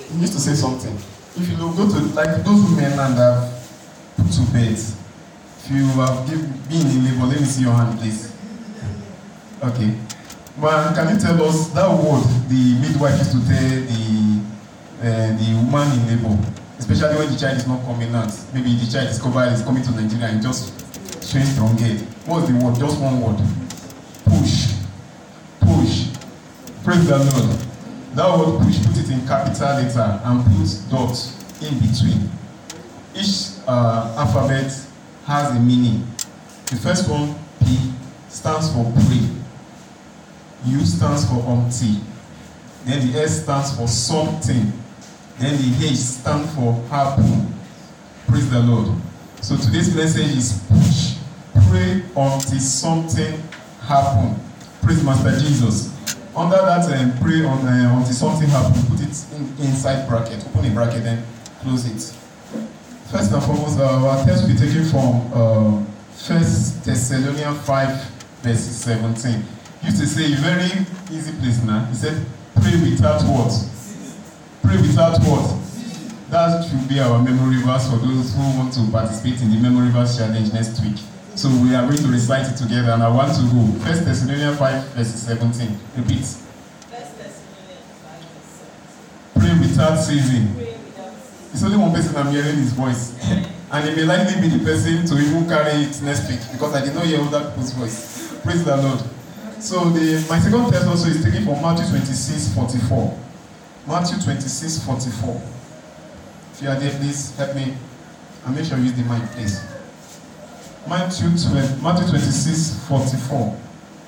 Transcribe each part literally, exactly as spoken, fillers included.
he used to say something. If you go to, like those women and have put to bed, if you have give, been in labor, let me see your hand, please. Okay. But can you tell us that word the midwife used to tell the uh, the woman in labor, especially when the child is not coming out? Maybe the child discovered is coming to Nigeria and just showing strong head. What's the word? Just one word. Push. Push. Praise the Lord. That word push, put it in capital letter and put dots in between. Each uh, alphabet has a meaning. The first one, P, stands for pray. U stands for umpty. Then the S stands for something. Then the H stands for happen. Praise the Lord. So today's message is push. Pray until something happen. Praise Master Jesus. Under that, um, pray on, uh, until something happen. Put it in, inside bracket. Open a bracket, then close it. First and foremost, uh, our text will be taken from uh, First Thessalonians five, verse seventeen. He used to say a very easy place now. He said, pray without what? Pray without what? That should be our memory verse for those who want to participate in the memory verse challenge next week. So we are going to recite it together, and I want to go. First Thessalonians five, verse seventeen. Repeat. First Thessalonians five, verse seventeen. Pray without ceasing. Pray without ceasing. It's only one person I'm hearing his voice. And he may likely be the person to even carry it next week, because I did not hear other people's voice. Praise the Lord. So the, my second text also is taken from Matthew twenty-six, forty-four. Matthew twenty-six, forty-four. If you are there, please help me. And make sure you use the mic, please. Matthew twenty-six, forty-four.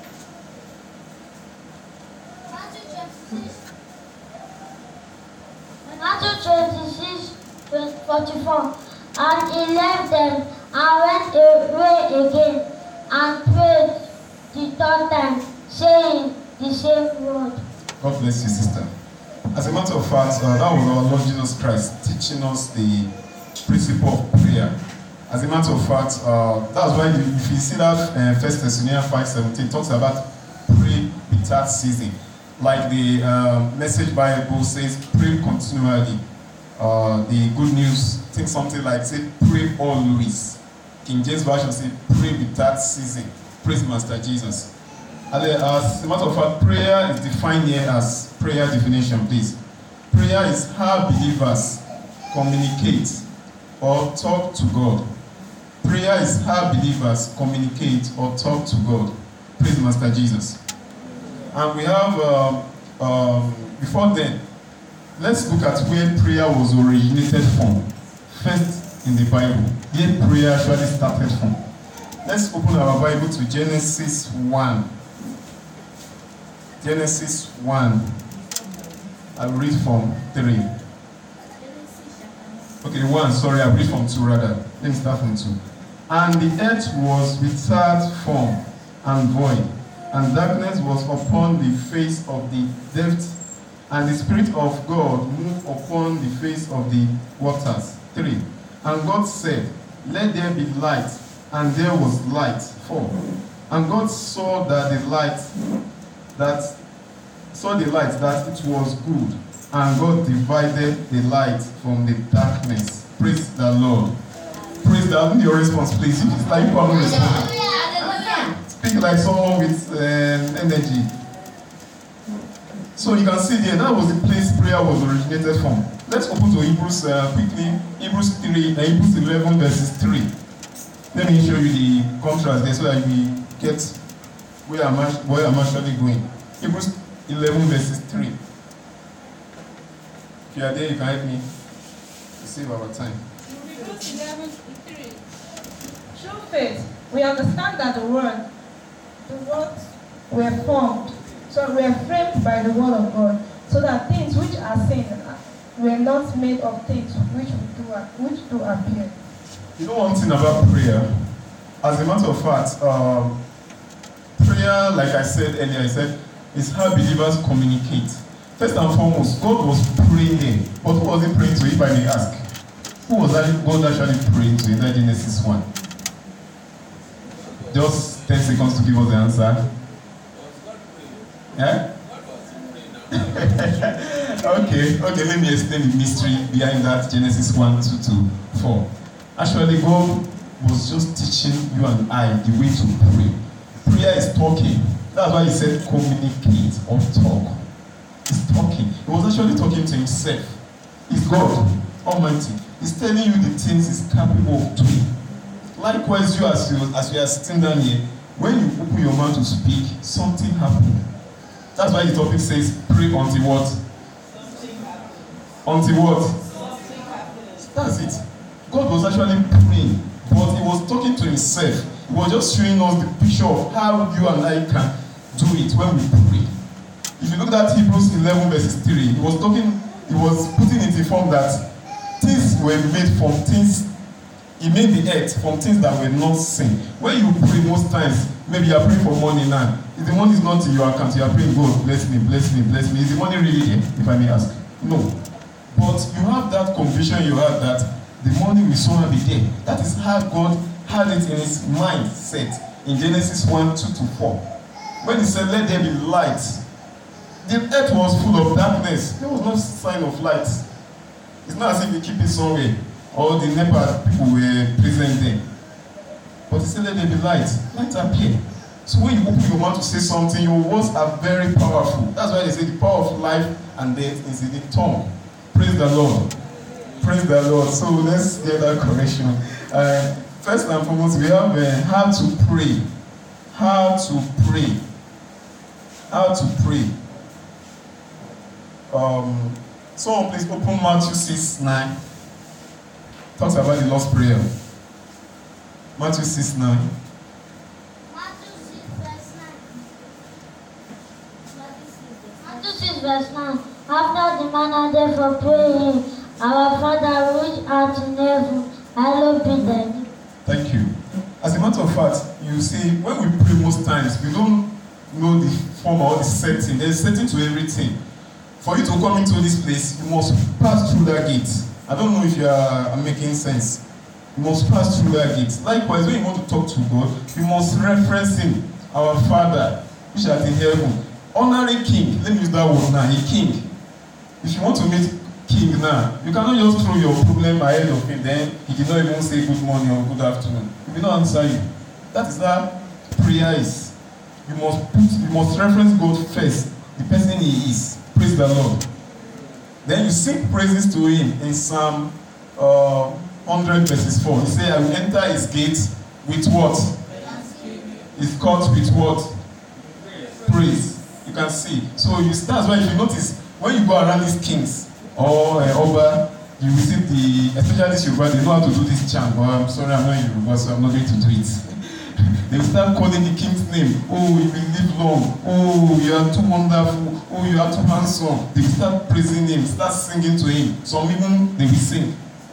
Matthew twenty-six, forty-four. And he left them and went away again and prayed the third time, saying the same word. God bless you, sister. As a matter of fact, uh, that was our Lord Jesus Christ teaching us the principle of prayer. As a matter of fact, uh, that's why you, if you see that uh, First Thessalonians five seventeen talks about pray without ceasing. Like the uh, Message Bible says, pray continually. Uh, the Good News thinks something like, say, pray always. King James Version says, pray without ceasing. Praise Master Jesus. As a matter of fact, prayer is defined here as prayer definition, please. Prayer is how believers communicate or talk to God. Prayer is how believers communicate or talk to God. Praise Master Jesus. And we have, um, um, before then, let's look at where prayer was originated from. First in the Bible, where prayer actually started from. Let's open our Bible to Genesis one. Genesis one. I'll read from three. Okay, one, sorry, I'll read from two rather. Let me start from two. And the earth was without form and void, and darkness was upon the face of the depth, and the Spirit of God moved upon the face of the waters. Three. And God said, let there be light, and there was light. Four. And God saw that the light, that saw the light that it was good, and God divided the light from the darkness. Praise the Lord. Praise the Lord. Your response, please. If it's like you are not responding, speak like someone with uh, energy. So you can see there, that was the place prayer was originated from. Let's open to Hebrews uh, quickly. Hebrews three, uh, Hebrews eleven, verses three. Let me show you the contrast there so that we get where I'm, where I'm actually going. Hebrews eleven, verses three. If you are there, you can help me to save our time. Hebrews eleven, three. Through faith, we understand that the word, the words were formed, so we are framed by the word of God, so that things which are seen were not made of things which do, which do appear. You know one thing about prayer? As a matter of fact, um, prayer, like I said earlier, I said, is how believers communicate. First and foremost, God was praying there. But who was he praying to, if I may ask? Who was God actually praying to in that Genesis one? Just ten seconds to give us the answer. Yeah? Okay, okay, let me explain the mystery behind that Genesis one, two to four. Actually, God was just teaching you and I the way to pray. Prayer is talking. That's why he said communicate or talk. He's talking. He was actually talking to himself. He's God Almighty. He's telling you the things he's capable of doing. Likewise, you as you as you are sitting down here, when you open your mouth to speak, something happens. That's why the topic says pray until what? Something happens. Until what? Something happens. That's it. God was actually praying, but he was talking to himself. He was just showing us the picture of how you and I can do it when we pray. If you look at Hebrews eleven verses three, he was talking, he was putting it in form that things were made from things, he made the earth from things that were not seen. When you pray most times, maybe you are praying for money now. If the money is not in your account, you are praying, God, bless me, bless me, bless me. Is the money really here, if I may ask? No. But you have that conviction, you have that the money will soon be there. That is how God had it in his mind set in Genesis one, two to four. When he said, let there be light, the earth was full of darkness. There was no sign of light. It's not as if you keep it somewhere, or the NEPA people were present there. But he said, let there be light. Light appear. So when you open your mouth to say something, your words are very powerful. That's why they say the power of life and death is in the tongue. Praise the Lord. Praise the Lord. So let's get that correction. Uh, first and foremost, we have uh, how to pray. How to pray. How to pray. Um, someone please open Matthew six nine. Talks about the Lord's Prayer. Matthew six nine. Matthew six verse nine. Matthew six verse nine. After the manner therefore pray ye, our Father which art in heaven, hallowed be thy name. Thank you. As a matter of fact, you see, when we pray most times, we don't know the form or the setting. There's a setting to everything. For you to come into this place, you must pass through that gate. I don't know if you are making sense. You must pass through that gate. Likewise, when you want to talk to God, you must reference him, our Father, which art in heaven. Honorary king, let me use that word now, a king. If you want to meet king now, you cannot just throw your problem ahead of him, then he did not even say good morning or good afternoon. He will not answer you. That is how prayer is. You must put, you must reference God first, the person he is. Praise the Lord. Then you sing praises to him in Psalm uh, one hundred verses four. He said, I will enter his gates with what? His court with what? Praise. You can see. So you start, when you notice, when you go around these kings or uh, over, you will see the, especially this Yoruba, they know how to do this chant. But I'm sorry, I'm not Yoruba, so I'm not going to do it. They will start calling the king's name. Oh, you will live long. Oh, you are too wonderful. Oh, you are too handsome. They will start praising him, start singing to him. Some even, they will sing.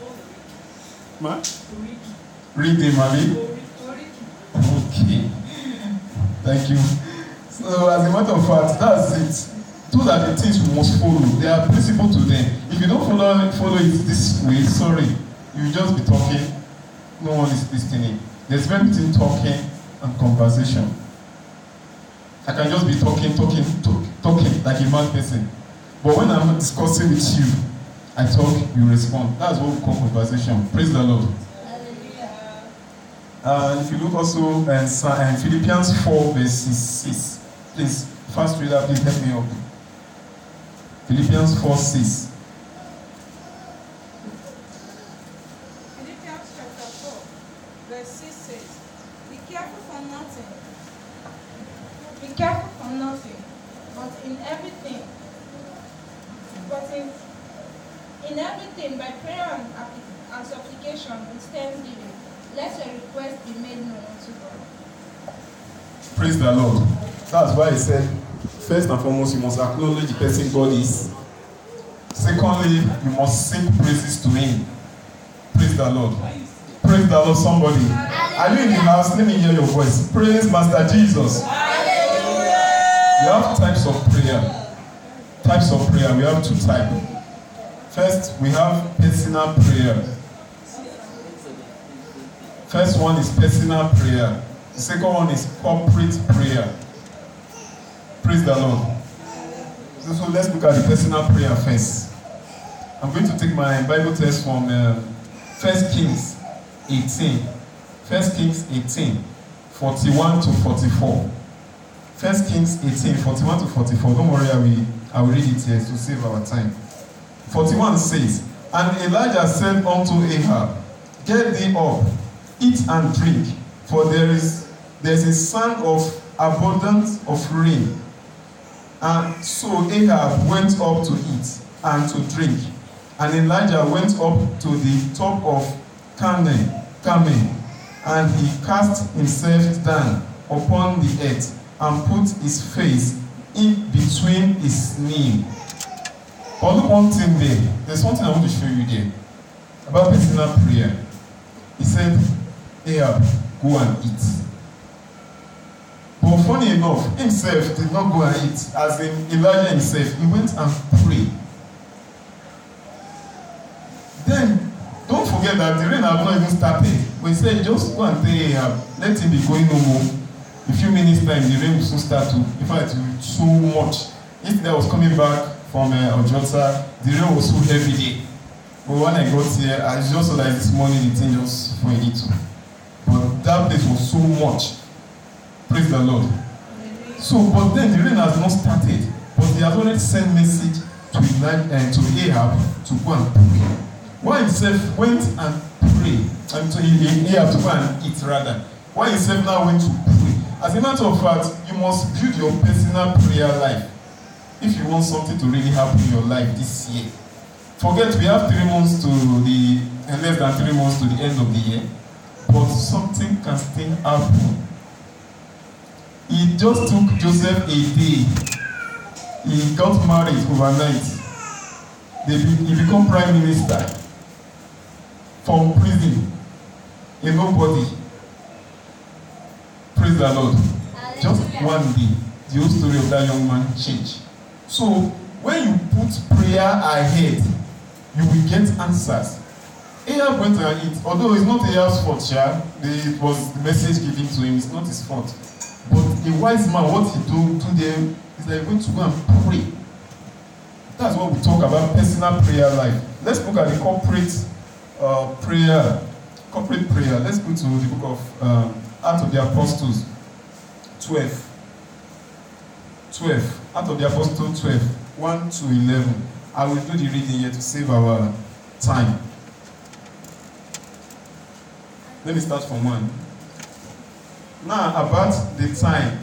Ma? Read them, Mali. Okay. Thank you. So, as a matter of fact, that's it. Those are the things we must follow. There are principles to them. If you don't follow, follow it this way, sorry, you will just be talking. No one is listening. There's very between talking and conversation. I can just be talking, talking, talk, talking like a mad person. But when I'm discussing with you, I talk, you respond. That's what we call conversation. Praise the Lord. And uh, if you look also in uh, Philippians four verses six, please, first reader, please help me up. Philippians four six. Philippians chapter four, verse six says, Be careful for nothing. Be careful for nothing, but in everything, but in, in everything by prayer and, and supplication with thanksgiving, let your request be made known unto God. Praise the Lord. That's why he said, first and foremost, you must acknowledge the person God is. Secondly, you must sing praises to him. Praise the Lord. Praise the Lord, somebody. Hallelujah. Are you in the house? Let me hear your voice. Praise Master Jesus. Hallelujah. We have types of prayer. Types of prayer. We have two types. First, we have personal prayer. First one is personal prayer. The second one is corporate prayer. Praise the Lord. so let's look at the personal prayer first. I'm going to take my Bible text from uh, First Kings eighteen. First Kings eighteen, forty-one to forty-four. First Kings eighteen, forty-one to forty-four. Don't worry, I will, I will read it here to save our time. forty-one says, and Elijah said unto Ahab, get thee up, eat and drink, for there is there is a sound of abundance of rain. And so Ahab went up to eat and to drink. And Elijah went up to the top of Carmel, Carmel, and he cast himself down upon the earth and put his face in between his knee. But look one thing there. There's something I want to show you there about personal prayer. He said, Ahab, go and eat. But funny enough, himself did not go and eat. As in Elijah himself, he went and prayed. Then, don't forget that the rain had not even started. But he said, just go and tell Ahab, let him be going no more. A few minutes time, the rain will soon start to, in fact, it will be so much. Yesterday I was coming back from uh, Ojota, the rain was so heavy there. But when I got here, I just saw that this morning the thing just for a little. But that place was so much. Praise the Lord. So, but then the rain has not started. But he has already sent message to, uh, to Ahab to go and pray. Why himself went and prayed, and to Ahab to go and eat rather. Why himself now went to pray. As a matter of fact, you must build your personal prayer life. If you want something to really happen in your life this year. Forget we have three months to the, and less than three months to the end of the year. But something can still happen. It just took Joseph a day. He got married overnight. They be, he became prime minister from prison. A nobody. Praise the Lord. Hallelujah. Just one day, the whole story of that young man changed. So when you put prayer ahead, you will get answers. Ahab went and eat. Although it's not Ahab's fault, yeah, it was the message given to him. It's not his fault. But a wise man, what he do to them is that he's going to go and pray. That's what we talk about personal prayer life. Let's look at the corporate uh, prayer. Corporate prayer. Let's go to the book of um, Acts of the Apostles, twelve. twelve. Acts of the Apostles, twelve. one to eleven. I will do the reading here to save our time. Let me start from one. Now, about the time,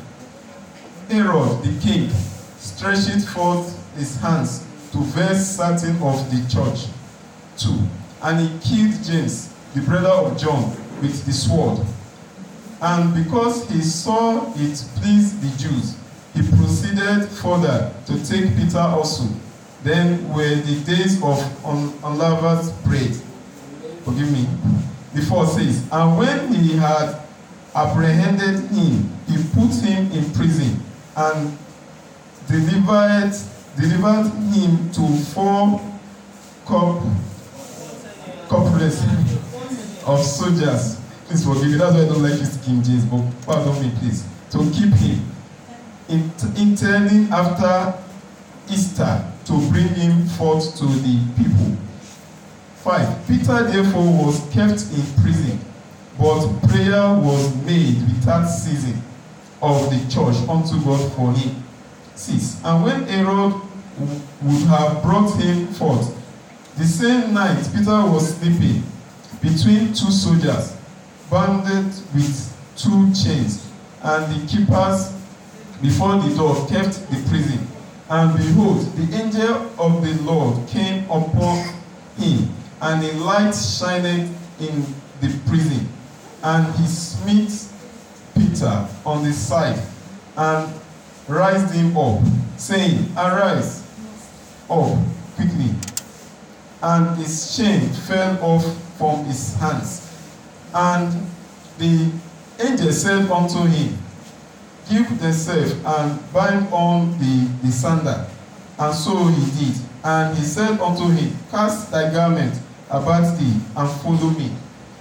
Herod the king stretched forth his hands to vex certain of the church. Two. And he killed James, the brother of John, with the sword. And because he saw it pleased the Jews, he proceeded further to take Peter also. Then were the days of un- unleavened bread. Forgive me. The four says, and when he had apprehended him, he put him in prison and delivered delivered him to four corp- corporals of soldiers. Please forgive me. That's why I don't like this King James, but pardon me, please. To keep him, intending after Easter to bring him forth to the people. Five. Peter therefore was kept in prison, but prayer was made without ceasing of the church unto God for him. Six. And when Herod w- would have brought him forth, the same night Peter was sleeping between two soldiers, bounded with two chains, and the keepers before the door kept the prison. And behold, the angel of the Lord came upon him, and a light shined in the prison. And he smote Peter on the side, and raised him up, saying, Arise up quickly. And his chain fell off from his hands. And the angel said unto him, Give thyself and bind on the, the sandal. And so he did. And he said unto him, Cast thy garment about thee, and follow me.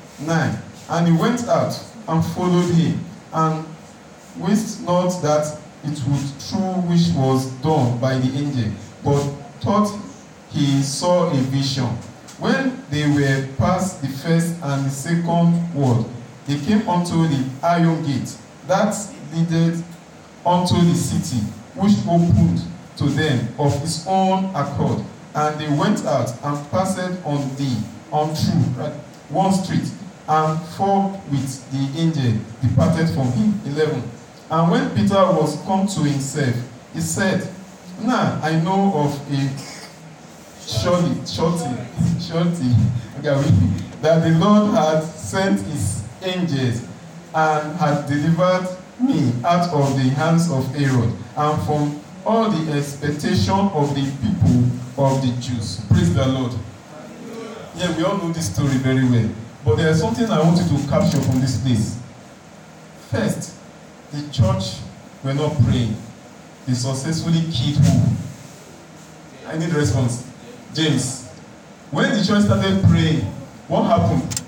Nine. And he went out and followed him, and wist not that it would true which was done by the angel, but thought he saw a vision. When they were past the first and the second ward, they came unto the iron gate that leaded unto the city, which opened to them of its own accord. And they went out and passed on the untrue right, one street, and forthwith the angel departed from him. eleven. And when Peter was come to himself, he said, Now I know of a surely, shorty, shorty, okay, that the Lord had sent his angels and had delivered me out of the hands of Herod and from all the expectation of the people of the Jews. Praise the Lord. Yeah, we all know this story very well. But there is something I want you to capture from this place. First, the church were not praying. They successfully killed who? I need a response. James. When the church started praying, what happened?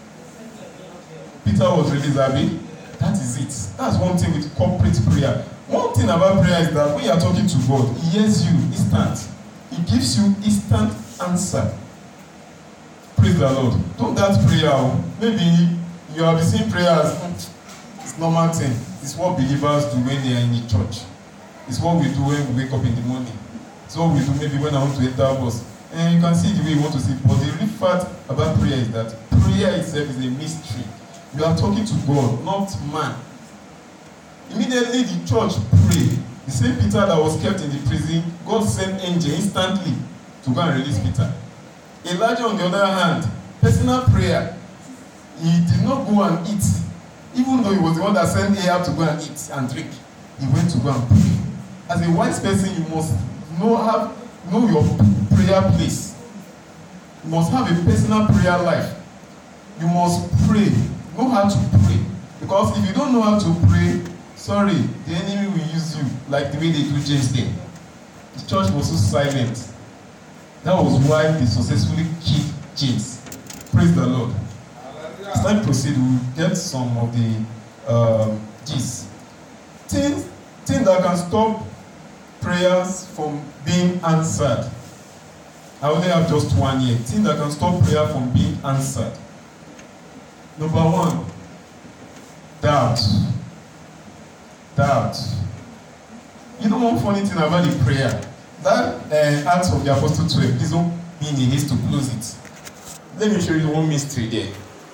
Peter was released, Abby. That is it. That's one thing with corporate prayer. One thing about prayer is that when you are talking to God, He hears you instant. He gives you instant answer. Praise the Lord. Don't that prayer. Maybe you have been seeing prayers. It's normal thing. It's what believers do when they are in the church. It's what we do when we wake up in the morning. It's what we do maybe when I want to enter a bus. And you can see the way you want to see. But the real fact about prayer is that prayer itself is a mystery. You are talking to God, not man. Immediately the church prayed. The same Peter that was kept in the prison, God sent angel instantly to go and release Peter. Elijah, on the other hand, personal prayer. He did not go and eat. Even though he was the one that sent Ahab to go and eat and drink, he went to go and pray. As a wise person, you must know, have, know your prayer place. You must have a personal prayer life. You must pray. Know how to pray. Because if you don't know how to pray, sorry, the enemy will use you like the way they do James there. The church was so silent. That was why they successfully killed James. Praise the Lord. As time proceed, we'll get some of the um, gist. Things, things that can stop prayers from being answered. I only have just one here. Things that can stop prayer from being answered. Number one, doubt. Doubt. You know one funny thing about the prayer? That uh, Acts of the Apostle twelve, please don't be in a haste to close it. Let me show you one mystery there.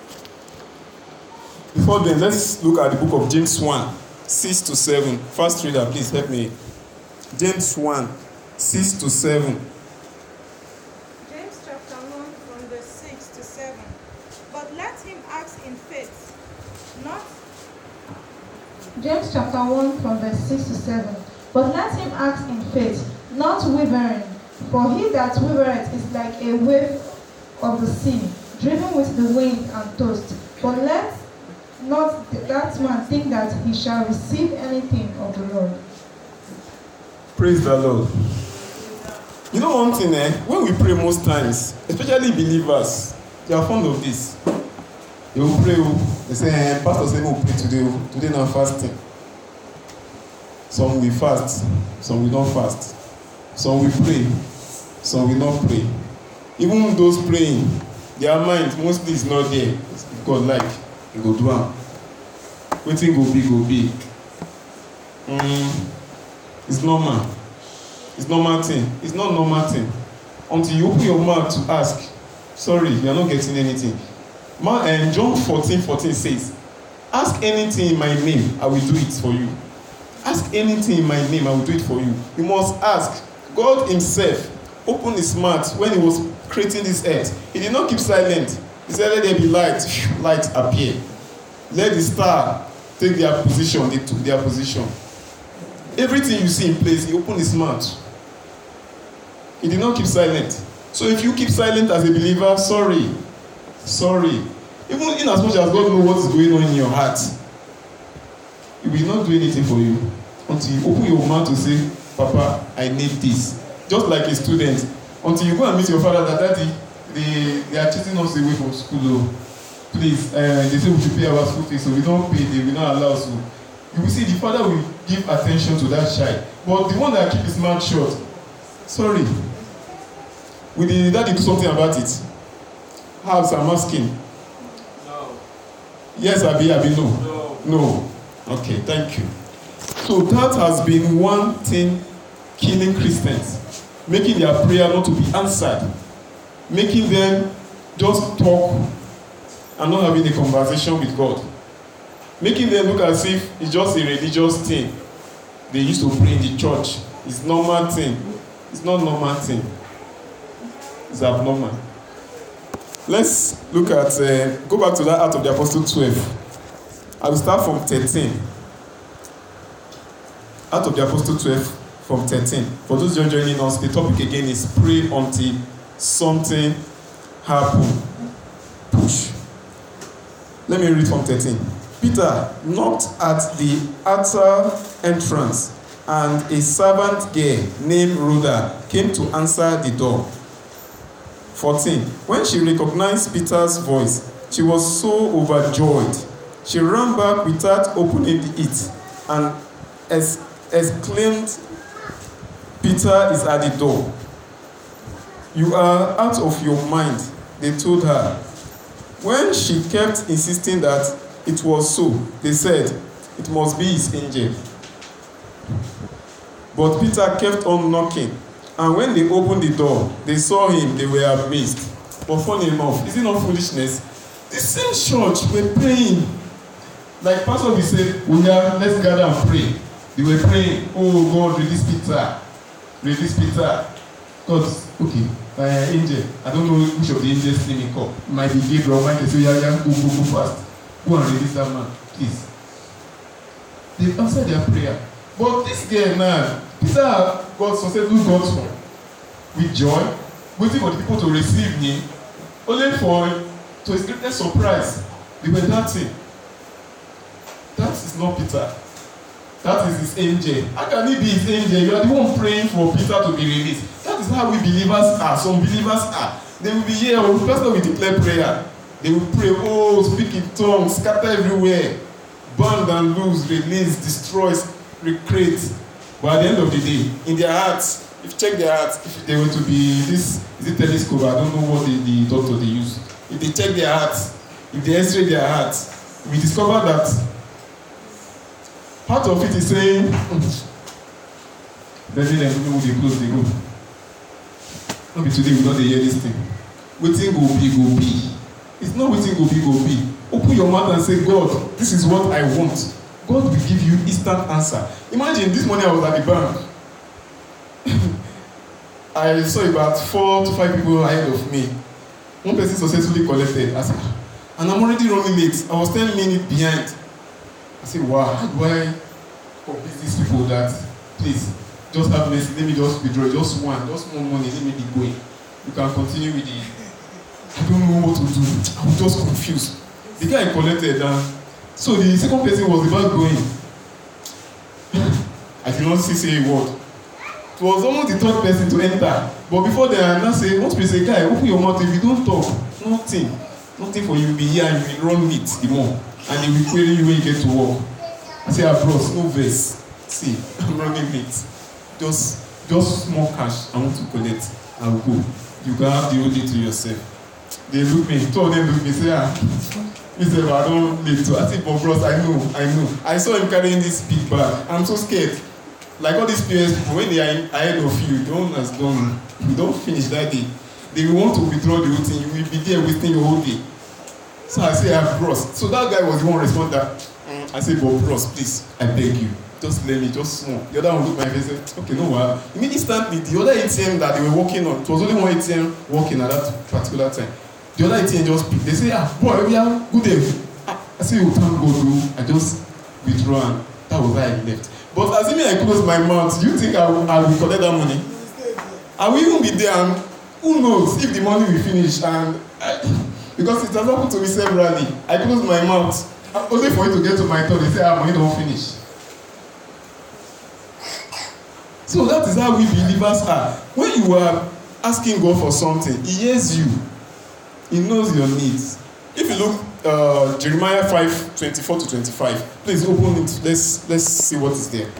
Before then, let's look at the book of James one, six to seven. First reader, please help me. James one, six to seven. James chapter one from the six to seven. But let him ask in faith, not... James chapter one from verse six to seven. But let him ask in faith, not wavering. For he that wavereth is like a wave of the sea, driven with the wind and tossed. But let not that man think that he shall receive anything of the Lord. Praise the Lord. You know one thing, eh? When we pray most times, especially believers, they are fond of this. They will pray, they say, eh, Pastor said we will pray today, today now fasting. Some will fast, some will not fast. Some will pray, some will not pray. Even those praying, their mind mostly is not there. God like, you go do am. Wetin go be, go be. Mm, it's normal. It's normal thing. It's not normal thing. Until you open your mouth to ask, sorry, you are not getting anything. Ma, and John fourteen fourteen says, ask anything in my name, I will do it for you. Ask anything in my name, I will do it for you. You must ask. God himself opened his mouth when he was creating this earth. He did not keep silent. He said, let there be light. Light appear. Let the star take their position. They took their position. Everything you see in place, he opened his mouth. He did not keep silent. So if you keep silent as a believer, sorry. Sorry. Even in as much as God knows what is going on in your heart, he will not do anything for you until you open your mouth to say, Papa, I need this. Just like a student. Until you go and meet your father that daddy, they, they are chasing us away from school. Oh. Please, uh, they say we should pay our school fees, so we don't pay, they will not allow us. So you will see the father will give attention to that child. But the one that keep his mouth shut, sorry, will the daddy do something about it? How, I'm asking? No. Yes, Abi, Abi, no. No. No. Okay, thank you. So that has been one thing killing Christians, making their prayer not to be answered, making them just talk and not having a conversation with God, making them look as if it's just a religious thing. They used to pray in the church. It's normal thing. It's not normal thing. It's abnormal. Let's look at, uh, go back to that Acts of the Apostle twelve. I will start from thirteen. Acts of the Apostle twelve from thirteen. For those who are joining us, the topic again is pray until something happen. Push. Let me read from thirteen. Peter knocked at the outer entrance, and a servant girl named Rhoda came to answer the door. fourteen. When she recognized Peter's voice, she was so overjoyed. She ran back without opening it and ex- exclaimed, "Peter is at the door." "You are out of your mind," they told her. When she kept insisting that it was so, they said, "It must be his angel." But Peter kept on knocking, and when they opened the door, they saw him, they were amazed. But funny enough, is it not foolishness? The same church were praying. Like Pastor we said, "We are, let's gather and pray." They were praying, "Oh God, release Peter. Release Peter." God, okay, uh, angel. I don't know which of the angels name he called. It might be Gabriel, might be say, "Yeah, yeah, go, go, go fast. Go and release that man, please." They answered their prayer. But this girl now, Peter got successful God's one with joy, waiting for the people to receive him, only for, to his greatest surprise, they were dancing. That is not Peter. That is his angel. How can he be his angel? You are the one praying for Peter to be released. That is how we believers are. Some believers are. They will be here, or pastor will declare prayer. They will pray, oh, speak in tongues, scatter everywhere, burn and loose, release, destroys, recreate. But at the end of the day, in their hearts, if you check their hearts, if they were to be this, is it telescope? I don't know what the, the doctor they use. If they check their hearts, if they x-ray their hearts, we discover that part of it is saying, then they know they close, they go. Not be today, we don't hear this thing. Waiting go be, go be. It's not waiting go be, go be. Open your mouth and say, "God, this is what I want." God will give you instant answer. Imagine this morning I was at the bank. I saw about four to five people ahead of me. One person successfully collected. I said, and I'm already running late. I was ten minutes behind. I said, wow, how do I convince these people that, please, just have mercy, let me just withdraw, just one, just one money, let me be going. You can continue with the, I don't know what to do. I was just confused. The guy collected, and so the second person was about going. I did not see say a word. It was almost the third person to enter. But before they are now say, once we say, "Guy, open your mouth." If you don't talk, nothing. Nothing for you. You'll be here and you will run late the more. And they will query you when you get to work. I say, "Ah, bros, no verse. See, I'm running late. Just, just small cash. I want to collect. I'll go. You can have the whole day to yourself." They look me. Two of them look me. Say, "Ah, Mister I don't need to." I say, "But bros, I know, I know. I saw him carrying this big bag. I'm so scared." Like all these players, when they are ahead of you, the one has gone. You don't finish that day. They will want to withdraw the whole thing. You will be there wasting your whole day. So I say, "Ah, bros." So that guy was the one respond that. Mm. I say, "But bros, please, I beg you, just let me, just small." The other one looked at my face and said, "Okay, no worry." I mean, instantly, the other A T M that they were working on, it was only one A T M working at that particular time. The other A T M just picked. They say, "Ah, boy, we are good day." I say, "You thank God, though." I just withdraw, and that was why I left. But assuming I close my mouth, do you think I will, I will collect that money? I will even be there, and who knows if the money will finish. And I, because it has happened to me severally, I close my mouth, only for it to get to my turn. They say, "Ah, money don't finish." So that is how we believers are. When you are asking God for something, He hears you. He knows your needs. If you look uh, Jeremiah five twenty-four to twenty-five. Please open it. Let's let's see what is there.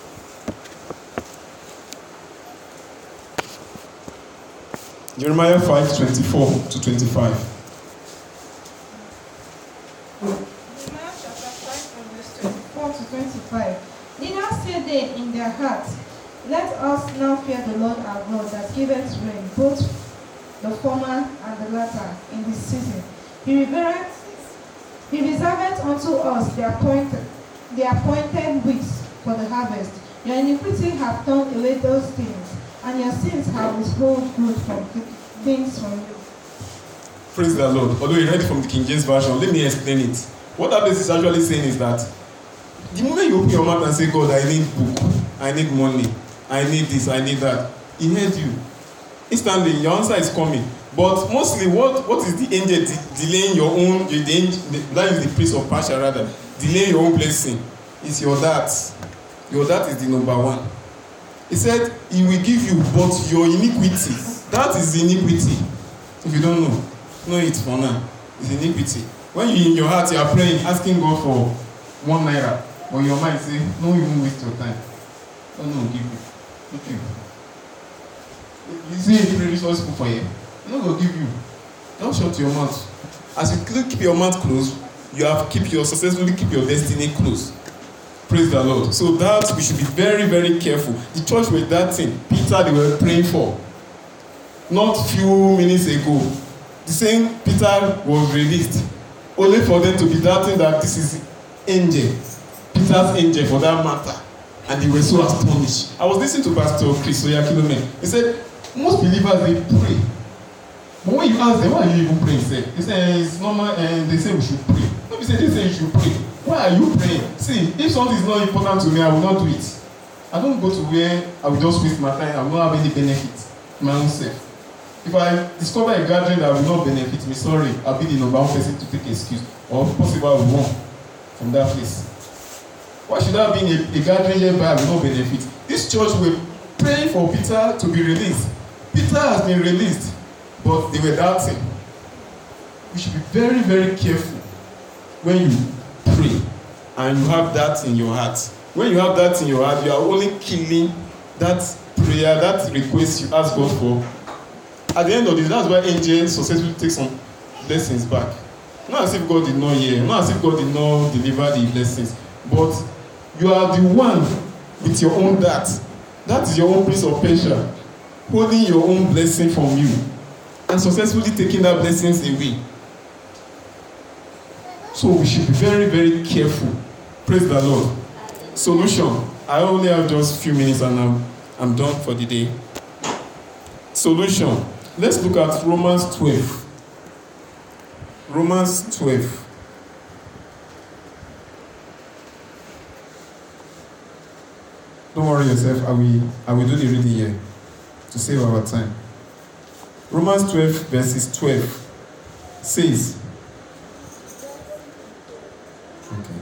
Jeremiah five twenty-four to twenty-five. Jeremiah chapter five from verse twenty-four to twenty-five. Neither say they in their hearts, let us now fear the Lord our God that giveth rain, both the former and the latter, in this season. He reserveth, he reserveth unto us the appointed, the appointed weeks for the harvest. Your iniquity have turned away those things, and your sins have withheld good from things from you. Praise the Lord. Although you read from the King James Version, let me explain it. What that verse is actually saying is that the moment you open your mouth and say, God, I need book, I need money, I need this, I need that, He heard you. Instantly, your answer is coming. But mostly, what, what is the angel de- delaying your own, the, the, that is the priest of Pasha rather, delaying your own blessing? It's your dad. Your dad is the number one. He said, He will give you, but your iniquity. That is the iniquity. If you don't know, know it for now. It's iniquity. When you in your heart, you are praying, asking God for one naira, but your mind say, no, even waste your time. No, no, give you. Give you. You see a pray resource for you. I'm not going to give you. Don't shut your mouth. As you keep your mouth closed, you have keep your successfully keep your destiny closed. Praise the Lord. So that we should be very, very careful. The church with that thing, Peter, they were praying for. Not few minutes ago, the same Peter was released, only for them to be doubting that this is angel, Peter's angel for that matter, and they were so astonished. I was listening to Pastor Chris Oyakilome. He said most believers they pray, but when you ask them why are you even praying, say they say it's normal, and they say we should pray. No, they say they say you should pray. Why are you praying? See, if something is not important to me, I will not do it. I don't go to where I will just waste my time. I will not have any benefit to my own self. If I discover a gathering that will not benefit me, sorry, I'll be the number one person to take excuse, or possible I will run from that place. Why should that be a, a gathering whereby I will not benefit? This church will pray for Peter to be released. Peter has been released, but they were doubting. We should be very, very careful when you pray and you have that in your heart. When you have that in your heart, you are only killing that prayer, that request you ask God for. At the end of this, that's why angels successfully take some blessings back. Not as if God did not hear, not as if God did not deliver the blessings, but you are the one with your own that. That is your own piece of pressure, holding your own blessing from you and successfully taking that blessings away. So we should be very, very careful. Praise the Lord. Solution. I only have just a few minutes and I'm, I'm done for the day. Solution. Let's look at Romans twelve. Romans twelve. Don't worry yourself, I will, I will do the reading here to save our time. Romans twelve verses twelve says, okay.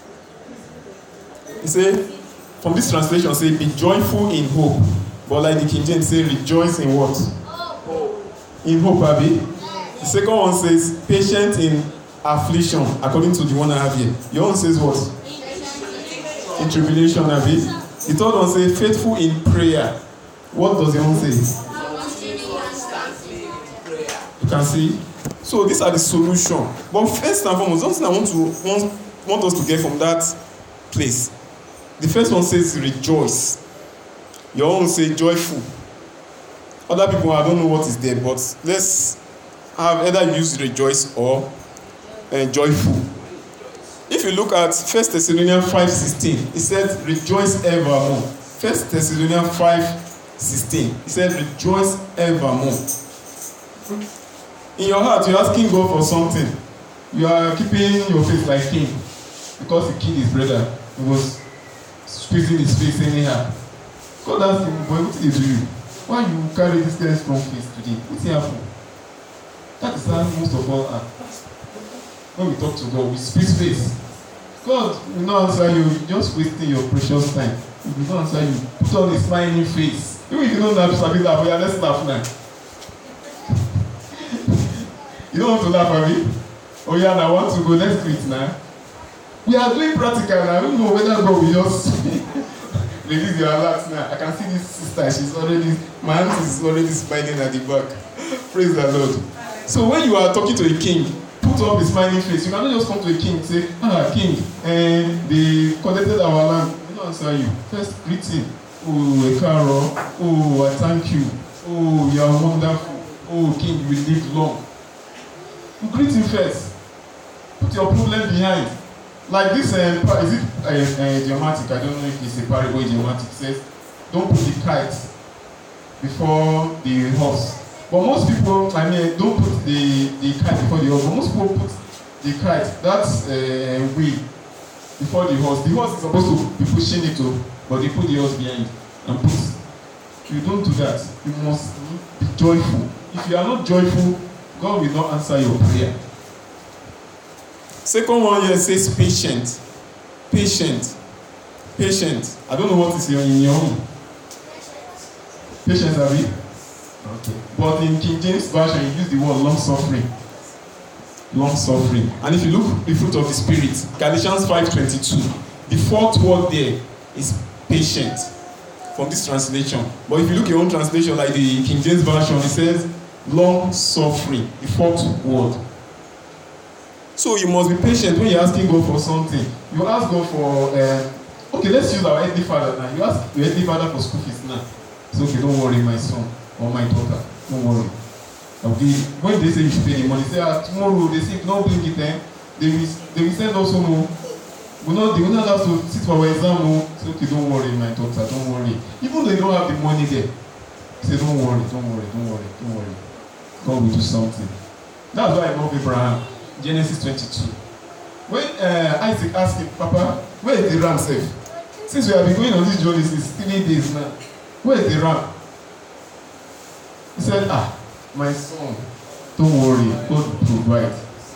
He said, from this translation, say, be joyful in hope. But like the King James say, rejoice in what? In hope, Abby. The second one says, patient in affliction, according to the one I have here. Your one says what? In tribulation, Abby. The third one says, faithful in prayer. What does your one say? You can see. So these are the solution. But first and foremost, something I want to want, want us to get from that place. The first one says rejoice. Your own say joyful. Other people, I don't know what is there, but let's have either use rejoice or uh, joyful. If you look at First Thessalonians five sixteen, it said rejoice evermore. First Thessalonians five sixteen, it said rejoice evermore. In your heart, you're asking God for something. You are keeping your face like Cain because he killed his brother. He was squeezing his face anyhow. God asked him, boy, what did he do you? Why you carry this kind of strong face today? What's happening? That is how most of all are. When we talk to God, we speak face. God will not answer you, you're just wasting your precious time. He will not answer you. Put on a smiling face. Even if you don't laugh, you laugh, yeah, let's laugh now. You don't want to laugh, Abby? Oh yeah, now I want to go. Let's do it now. We are doing practical now. I don't know whether God will just release your alert now. I can see this sister. She's already, my aunt is already smiling at the back. Praise the Lord. So when you are talking to a king, put up a smiling face. You cannot just come to a king and say, ah, king, and they collected our land. They don't answer you. First, greet him. Oh, a caro. Oh, I thank you. Oh, you are wonderful. Oh, king, you will live long. You greet him first. Put your problem behind. Like this, uh, is it uh, uh, idiomatic? I don't know if it's a parable idiomatic. It says, don't put the kite before the horse. But most people, I mean, don't put the, the kite before the horse. But most people put the kite, that's uh, wheel, before the horse. The horse is supposed to be pushing it to, but they put the horse behind and put. You don't do that. You must be joyful. If you are not joyful, God will not answer your prayer. Second one here says patient. Patient. Patient. I don't know what is in your own. Patience, are we? Okay. But in King James Version, you use the word long suffering. Long suffering. And if you look the fruit of the Spirit, Galatians five twenty-two, the fourth word there is patient from this translation. But if you look at your own translation, like the King James Version, it says long suffering, the fourth word. So you must be patient when you're asking God for something. You ask God for, uh, okay, let's use our earthly father now. You ask your earthly father for school fees now. It's okay, don't worry, my son or my daughter. Don't worry. Okay. When they say you should pay the money, say, ah, tomorrow, they say, don't bring it then. They will, they will send us home. We not, they will not have to sit for our exam. Say, okay, don't worry, my daughter, don't worry. Even though they don't have the money there, say, don't worry, don't worry, don't worry, don't worry. God will do something. That's why I love Abraham. Genesis twenty-two. When uh, Isaac asked him, Papa, where is the ram safe? Since we have been going on this journey since three days now, where is the ram? He said, ah, my son, don't worry, God will provide.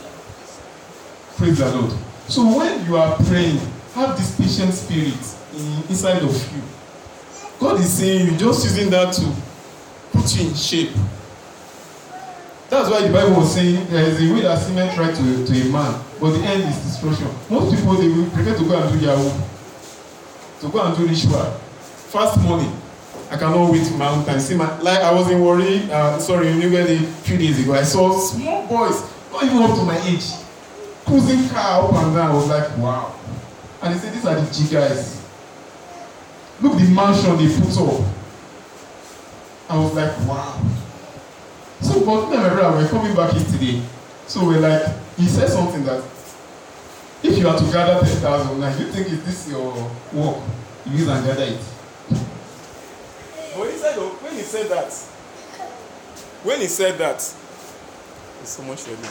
Praise the Lord. So when you are praying, have this patient spirit in, inside of you. God is saying you just using that to put you in shape. That's why the Bible was saying there is a way that seemeth right to, to a man, but the end is destruction. Most people, they will prefer to go and do Yahoo, to go and do ritual. Fast money. I cannot wait for my own time. See, my, like I was in Warri, uh, sorry, in New Delhi a few days ago. I saw small boys, not even up to my age, cruising car up and down. I was like, wow. And they said, these are the G guys. Look the mansion they put up. I was like, wow. So, but me and my brother were coming back here today. So we're like, he said something that if you are to gather ten thousand, now you think is this your work? You use and gather it. But he said, when he said that, when he said that, there's so much ready.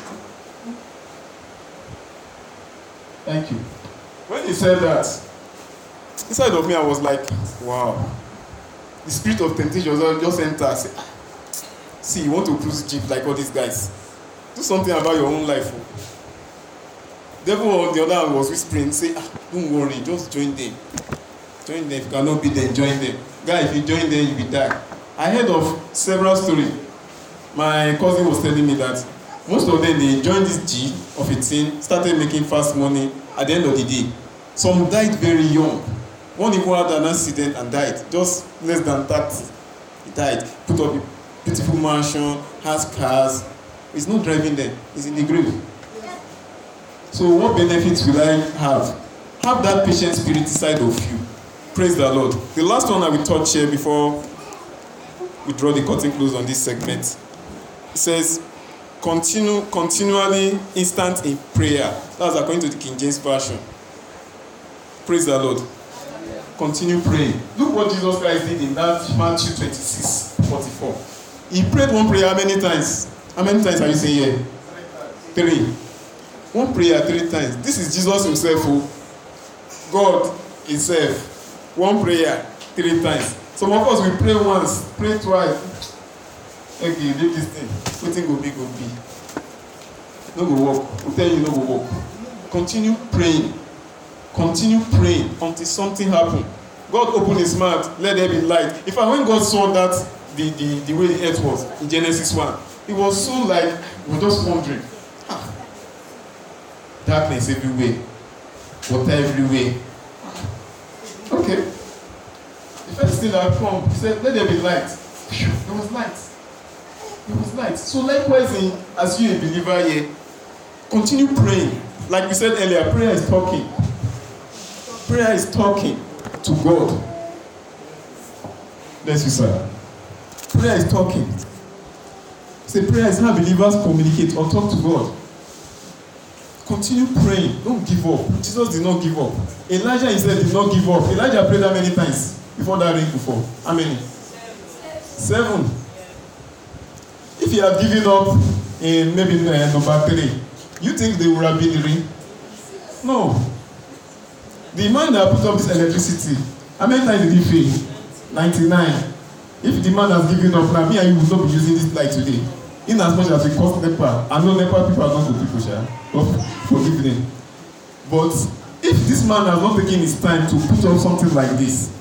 Thank you. When he said that, inside of me, I was like, wow. The spirit of temptation just entered. Say, ah, see, you want to cruise jeep like all these guys. Do something about your own life. Devil on the other hand was whispering, say, ah, don't worry, just join them. Join them. If you cannot be there, join them. Guy, if you join them, you will die. I heard of several stories. My cousin was telling me that most of them, they joined this G of a team, started making fast money at the end of the day. Some died very young. One even had an accident and died, just less than thirty. He died. Put up a beautiful mansion, has cars. He's not driving them. He's in the grave. So what benefits will I have? Have that patient spirit inside of you. Praise the Lord. The last one I will touch here before we draw the curtain close on this segment. It says, continue, continually instant in prayer. That's according to the King James Version. Praise the Lord. Continue praying. Look what Jesus Christ did in that Matthew twenty-six forty-four. He prayed one prayer how many times? How many times are you saying here? Three. One prayer three times. This is Jesus himself who, God himself. One prayer three times. Some of us we pray once, pray twice. Okay, leave this thing. Waiting go be, go be. No go walk. We'll tell you no go walk. Continue praying. Continue praying until something happens. God opened his mouth, let there be light. In fact, when God saw that, the, the, the way the earth was in Genesis one, it was so like, we were just wondering, ah, darkness everywhere, water everywhere. Okay. The first thing that come, he said, let there be light. There was light. There was light. So likewise, in, as you a believer here, continue praying. Like we said earlier, prayer is talking. Prayer is talking to God. Bless you, sir. Prayer is talking. Say prayer is how believers communicate or talk to God. Continue praying. Don't give up. Jesus did not give up. Elijah himself did not give up. Elijah prayed that many times before that rain before. How many? Seven. If he had given up in maybe uh, number three, you think they would have been the rain? No. The man that put up this electricity, how many times did he fail? ninety-nine. If the man has given up now, me and you will not be using this light today. In as much as we cost NEPA, I know NEPA people are not good people, sure. God forgive them. But if this man has not taken his time to put up something like this,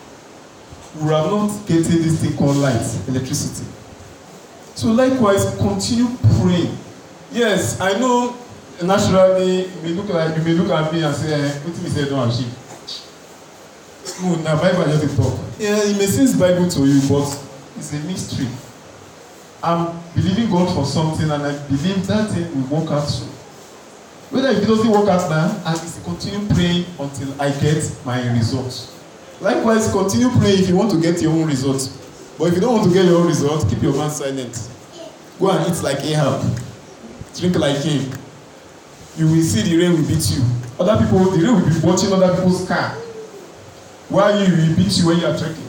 we are not getting this thing called light, electricity. So likewise, continue praying. Yes, I know naturally you may look like you may look at me and say, eh, what did he say don't achieve? No, now Bible just talk. Yeah, it may seem Bible to you, but it's a mystery. I'm believing God for something, and I believe that thing will work out soon. Whether it doesn't work out now, I will continue praying until I get my results. Likewise, continue praying if you want to get your own results. But if you don't want to get your own results, keep your mouth silent. Go and eat like Ahab. Drink like him. You will see the rain will beat you. Other people, the rain will be watching other people's car. Why you will beat you when you are trekking?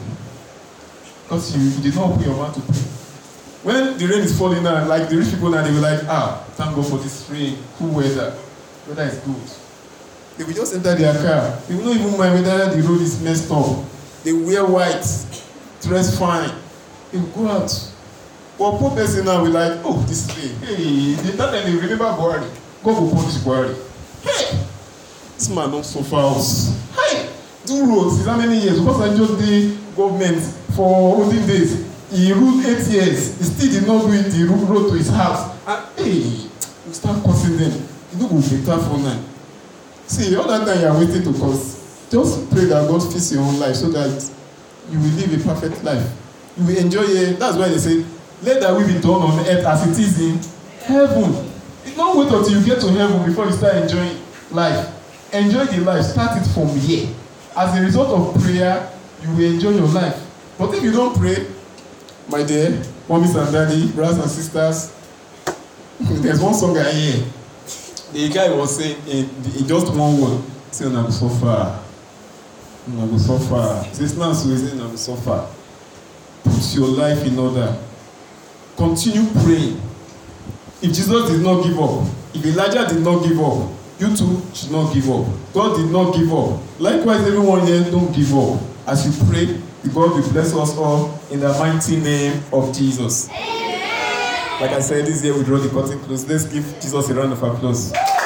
Because you, you did not open your mouth to pray. When the rain is falling now, like the rich people now, they will like, ah, thank God for this rain, cool weather. Weather is good. They will just enter their car. They will not even mind whether the road is messed up. They wear white, dress fine. They will go out. But poor person now will like, oh, this rain. Hey, they don't they remember Buhari. God will punish Buhari. Hey, this man don't suffer us. Hey, do roads. Is how many years? Because I just the government for olden days. He ruled eight years. He still did not do it. The road to his house. And hey, you start cursing them. You know, will be tough for now. See, all that time you are waiting to curse. Just pray that God fix your own life so that you will live a perfect life. You will enjoy it. That's why they say, let that will be done on earth as it is in heaven. Don't wait until you get to heaven before you start enjoying life. Enjoy the life. Start it from here. As a result of prayer, you will enjoy your life. But if you don't pray, my dear, mommies and daddy, brothers and sisters, there's one song I hear. The guy was saying in, in just one word, say, "I'm so far, I'm so far." This man is saying, "I'm so far." Put your life in order. Continue praying. If Jesus did not give up, if Elijah did not give up, you too should not give up. God did not give up. Likewise, everyone here, don't give up. As you pray, God will bless us all in the mighty name of Jesus. Amen. Like I said, this year we draw the curtain close. Let's give Jesus a round of applause.